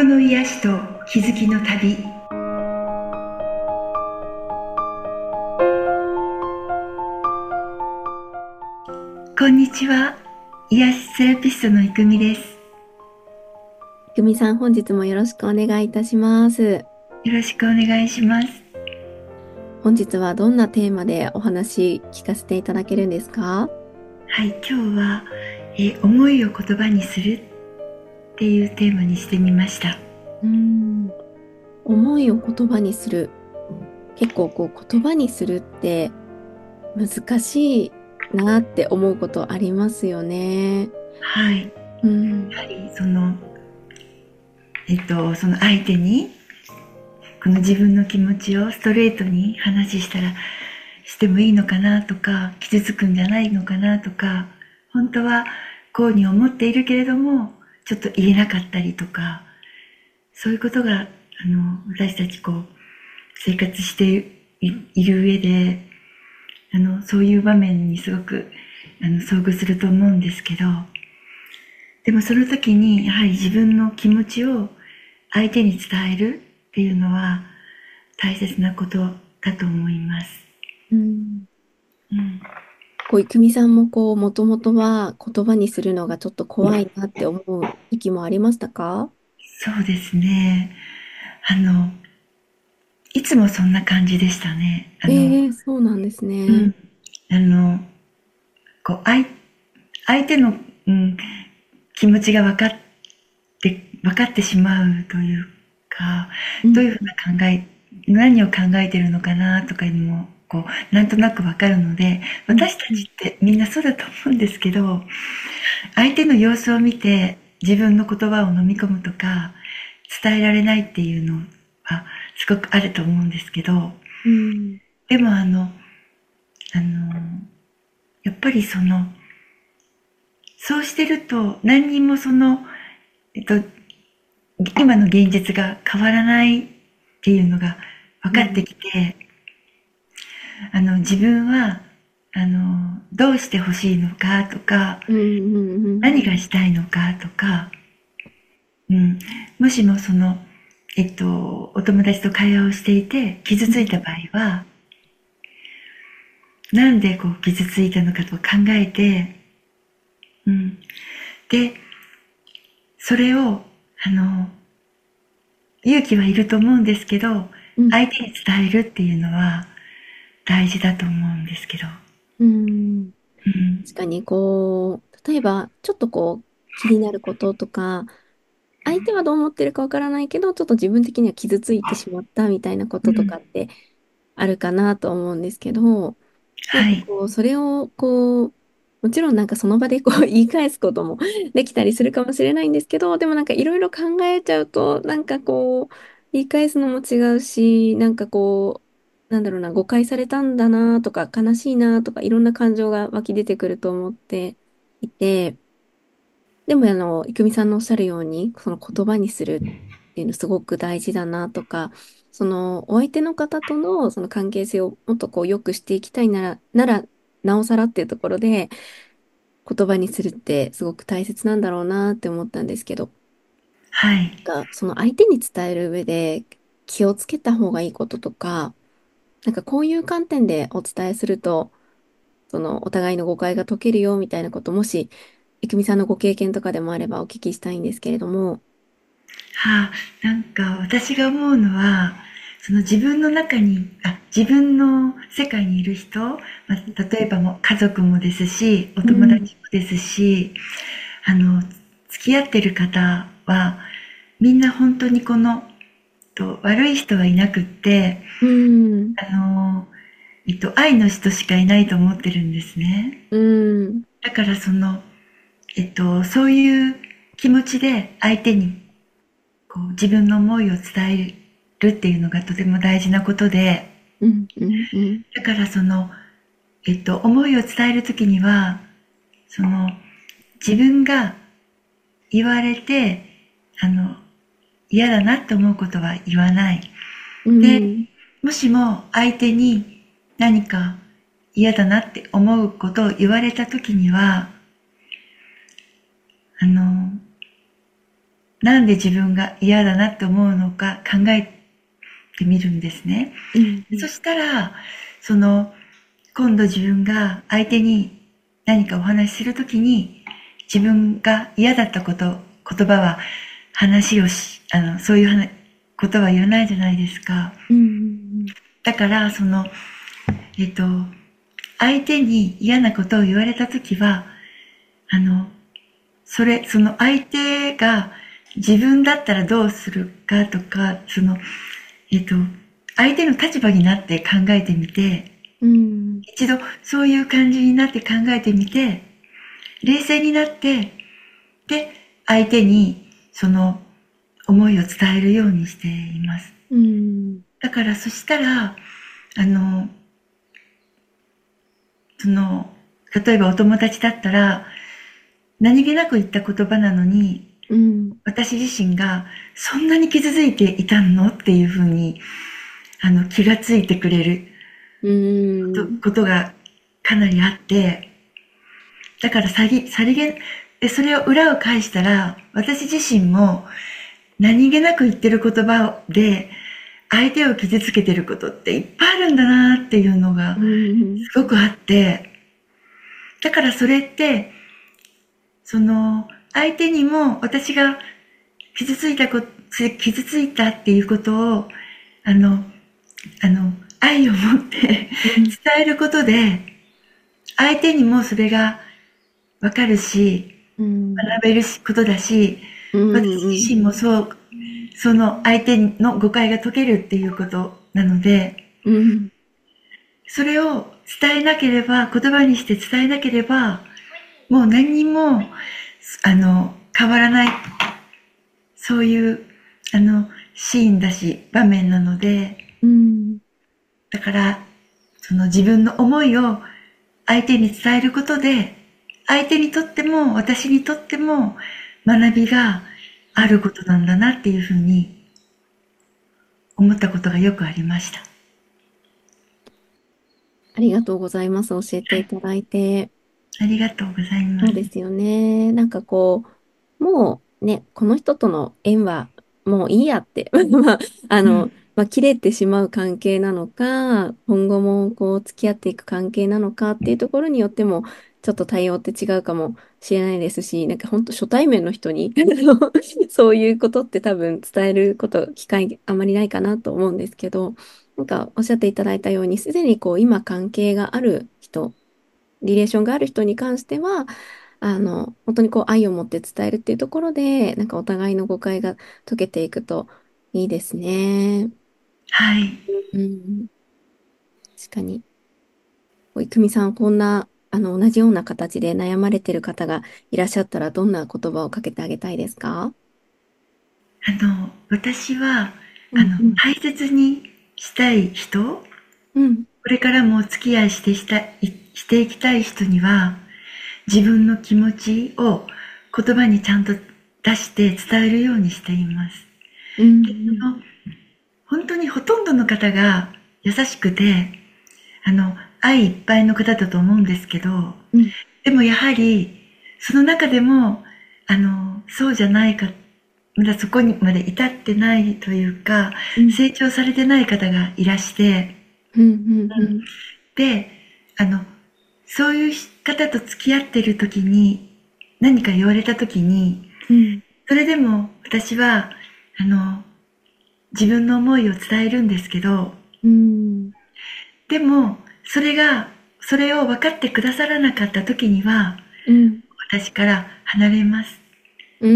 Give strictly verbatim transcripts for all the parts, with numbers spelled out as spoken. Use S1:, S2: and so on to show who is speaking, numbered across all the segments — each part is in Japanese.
S1: 心の癒しと気づきの旅。こんにちは。癒しセラピストのいくみです。
S2: 久美さん、本日もよろしくお願いいたします。
S1: よろしくお願いします。
S2: 本日はどんなテーマでお話聞かせていただけるんですか？
S1: はい、今日は、えー思いを言葉にするっていうテーマにしてみました。
S2: うーん、思いを言葉にする。結構こう言葉にするって難しいなって思うことありますよね。
S1: はい、
S2: うん、
S1: やはりその、えっと、その相手にこの自分の気持ちをストレートに話したらしてもいいのかなとか、傷つくんじゃないのかなとか、本当はこうに思っているけれどもちょっと言えなかったりとか、そういうことがあの私たちこう生活していいる上で、あのそういう場面にすごくあの遭遇すると思うんですけど、でもその時にやはり自分の気持ちを相手に伝えるっていうのは大切なことだと思います。
S2: うん。
S1: うん、
S2: こう、久美さんもこう、もともとは言葉にするのがちょっと怖いなって思う時期もありましたか？
S1: そうですね。あの、いつもそんな感じでしたね。あの、
S2: ええ、そうなんですね。
S1: うん、あの、こう、相、相手の、うん、気持ちが分かって、分かってしまうというか、
S2: うん、
S1: どういうふうな考え、何を考えているのかなとかいうのも、こう、なんとなく分かるので、
S2: うん、
S1: 私たちってみんなそうだと思うんですけど、相手の様子を見て自分の言葉を飲み込むとか、伝えられないっていうのはすごくあると思うんですけど、
S2: うん、
S1: でもあの、あの、やっぱりその、そうしてると何にもその、えっと、今の現実が変わらないっていうのが分
S2: うん、
S1: かってきて、あの、自分は、あの、どうしてほしいのかとか、
S2: うん、うん、
S1: 何がしたいのかとか、うん、もしもその、えっと、お友達と会話をしていて傷
S2: うん、
S1: ついた場合は、なんでこう傷ついたのかと考えて、うん、で、それを、あの、勇気はいると思うんですけど、
S2: うん、
S1: 相手に伝えるっていうのは大事だと思うんですけど。
S2: うん。
S1: うん。
S2: 確かにこう、例えば、ちょっとこう、気になることとか、相手はどう思ってるかわからないけど、ちょっと自分的には傷ついてしまったみたいなことと
S1: うん。
S2: かってあるかなと思うんですけど、なん
S1: はい。
S2: かこう、それをこう、もちろんなんかその場でこう言い返すこともできたりするかもしれないんですけど、でもなんかいろいろ考えちゃうと、なんかこう、言い返すのも違うし、なんかこう、なんだろうな、誤解されたんだなとか、悲しいなとか、いろんな感情が湧き出てくると思っていて、でもあの、いくみさんのおっしゃるように、その言葉にするっていうのすごく大事だなとか、そのお相手の方とのその関係性をもっとこう良くしていきたいなら、なら、なおさらっていうところで言葉にするってすごく大切なんだろうなって思ったんですけど、
S1: はい。
S2: がその相手に伝える上で気をつけた方がいいこととか、なんかこういう観点でお伝えすると、そのお互いの誤解が解けるよみたいなこと、もし、いくみさんのご経験とかでもあればお聞きしたいんですけれども。
S1: はあ、なんか私が思うのは、その自分の中に、あ、自分の世界にいる人、まあ、例えばもう家族もですし、お友
S2: うん、
S1: 達もですし、あの、付き合ってる方は、みんな本当にこの、と悪い人はいなくって、
S2: うん、
S1: あの、えっと、愛の人しかいないと思ってるんですね。
S2: うん、
S1: だからその、えっと、そういう気持ちで相手にこう自分の思いを伝えるっていうのがとても大事なことで、
S2: うん、うん、うん、
S1: だからその、えっと、思いを伝えるときには、その、自分が言われて、あの、嫌だなって思うことは言わない。
S2: う
S1: で、
S2: ん、
S1: もしも相手に何か嫌だなって思うことを言われたときには、あの、 なんで自分が嫌だなって思うのか考えてみるんですね。
S2: うんうん
S1: そしたら、その、今度自分が相手に何かお話しするときに、自分が嫌だったこと、言葉は話をし、あの、そういう話ことは言わないじゃないですか。
S2: うんうん
S1: だから、その、えっと、相手に嫌なことを言われたときは、あの、それ、その相手が自分だったらどうするかとか、その、えっと、相手の立場になって考えてみて、
S2: うん
S1: 一度そういう感じになって考えてみて、冷静になって、で、相手にその思いを伝えるようにしています。
S2: うん
S1: だからそしたら、あの、その、例えばお友達だったら、何気なく言った言葉なのに、
S2: うん
S1: 私自身がそんなに傷ついていたのっていうふうに、あの、気がついてくれる
S2: うん
S1: ことがかなりあって、だからさり、さりげ、で、それを裏を返したら、私自身も何気なく言ってる言葉で、相手を傷つけてることっていっぱいあるんだなっていうのが
S2: うん
S1: すごくあって、だからそれって、その、相手にも私が傷ついたこ、傷ついたっていうことを、あの、あの、愛を持って伝えることで、相手にもそれがわかるし、
S2: うん
S1: 学べることだし、私自身もそう、その相手の誤解が解けるっていうことなので、
S2: うん
S1: それを伝えなければ、言葉にして伝えなければ、もう何にも、あの、変わらない、そういう、あの、シーンだし、場面なので、
S2: うん
S1: だから、その自分の思いを相手に伝えることで、相手にとっても私にとっても学びがあることなんだなっていうふうに思ったことがよくありました。
S2: ありがとうございます。教えていただいて。
S1: ありがとうございます。
S2: そうですよね。なんかこう、もうね、この人との縁はもういいやって、まあ、あ
S1: うん。
S2: の、まあ、切れてしまう関係なのか、今後もこう付き合っていく関係なのかっていうところによっても、ちょっと対応って違うかもしれないですし、なんか本当初対面の人にあのそういうことって多分伝えること、機会あまりないかなと思うんですけど、なんかおっしゃっていただいたように、すでにこう今関係がある人、リレーションがある人に関しては、あの、本当にこう愛を持って伝えるっていうところで、なんかお互いの誤解が解けていくといいですね。
S1: はい。
S2: うん、確かに。こういくみさん、こんな、あの、同じような形で悩まれてる方がいらっしゃったら、どんな言葉をかけてあげたいですか？
S1: あの、私は、あの、
S2: うんうん。
S1: 大切にしたい人、
S2: うん。
S1: これからもお付き合いしてしたい、していきたい人には、自分の気持ちを言葉にちゃんと出して伝えるようにしています。
S2: うん。
S1: その本当にほとんどの方が優しくて、あの、愛いっぱいの方だと思うんですけど、
S2: うん。
S1: でもやはり、その中でも、あの、そうじゃないか、まだそこにまで至ってないというか、
S2: うん。
S1: 成長されてない方がいらして、
S2: うん。うん。
S1: で、あの、そういう方と付き合ってる時に、何か言われた時に、
S2: うん。
S1: それでも私は、あの、自分の思いを伝えるんですけど、
S2: うん。
S1: でも、それが、それを分かってくださらなかった時には、
S2: うん。
S1: 私から離れます。
S2: うん。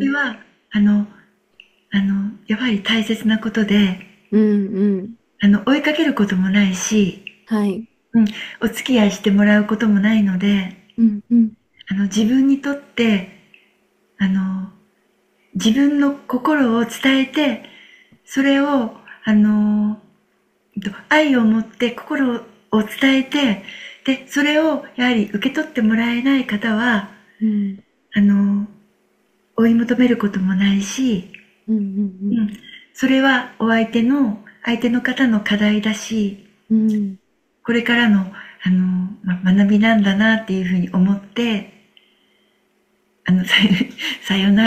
S1: それは、あの、あの、やはり大切なことで、
S2: うん。うん。
S1: あの、追いかけることもないし、
S2: はい。
S1: うん、お付き合いしてもらうこともないので、
S2: うん。うん。
S1: あの、自分にとって、あの、自分の心を伝えて、それを、あの、愛を持って心を伝えて、で、それをやはり受け取ってもらえない方は、
S2: うん。
S1: あの、追い求めることもないし、
S2: うん。うん。
S1: うん、それはお相手の、相手の方の課題だし、
S2: うん。
S1: これからの、あの、ま、学びなんだなっていうふうに思って、あの、さよ、さよならっ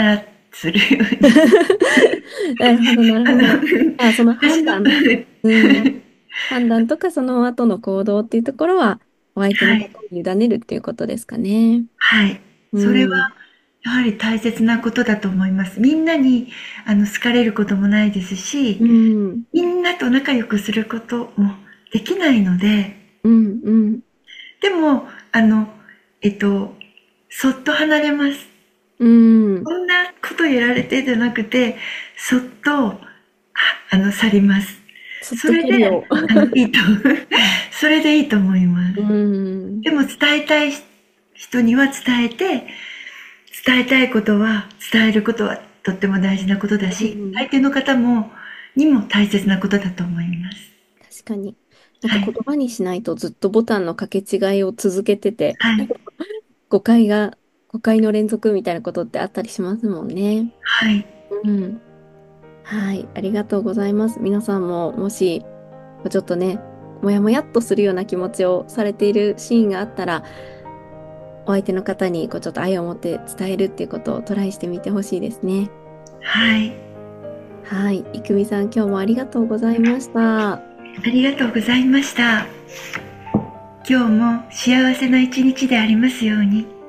S1: するように。
S2: なるほど、なる
S1: あの、
S2: ほど。あ、その
S1: 私の、
S2: 判断、うん、判断とかその後の行動っていうところは、お相手の方
S1: はい、
S2: に委ねるっていうことですかね。
S1: はい。それは
S2: うん、
S1: やはり大切なことだと思います。みんなにあの好かれることもないですし、
S2: うん、
S1: みんなと仲良くすることもできないので、
S2: うん、うん、
S1: でも、あの、えっと、そっと離れます。
S2: うん、
S1: こんなことやられてじゃなくて、そっと、ああの、去ります。
S2: そっと
S1: それで、
S2: 距離を。
S1: あの、いいと、それでいいと思います。
S2: うん、
S1: でも伝えたい人には伝えて、伝えたいことは、伝えることはとっても大事なことだし、
S2: うん、
S1: 相手の方も、にも大切なことだと思います。
S2: 確かに。なんか言
S1: はい。
S2: 葉にしないとずっとボタンの掛け違いを続けてて、
S1: はい。
S2: 誤解が、誤解の連続みたいなことってあったりしますもんね。
S1: はい。
S2: うん。はい。ありがとうございます。皆さんも、もし、ちょっとね、もやもやっとするような気持ちをされているシーンがあったら、お相手の方にこうちょっと愛を持って伝えるっていうことをトライしてみてほしいですね。
S1: はい。
S2: はい。いくみさん、今日もありがとうございました。
S1: ありがとうございました。今日も幸せな一日でありますように。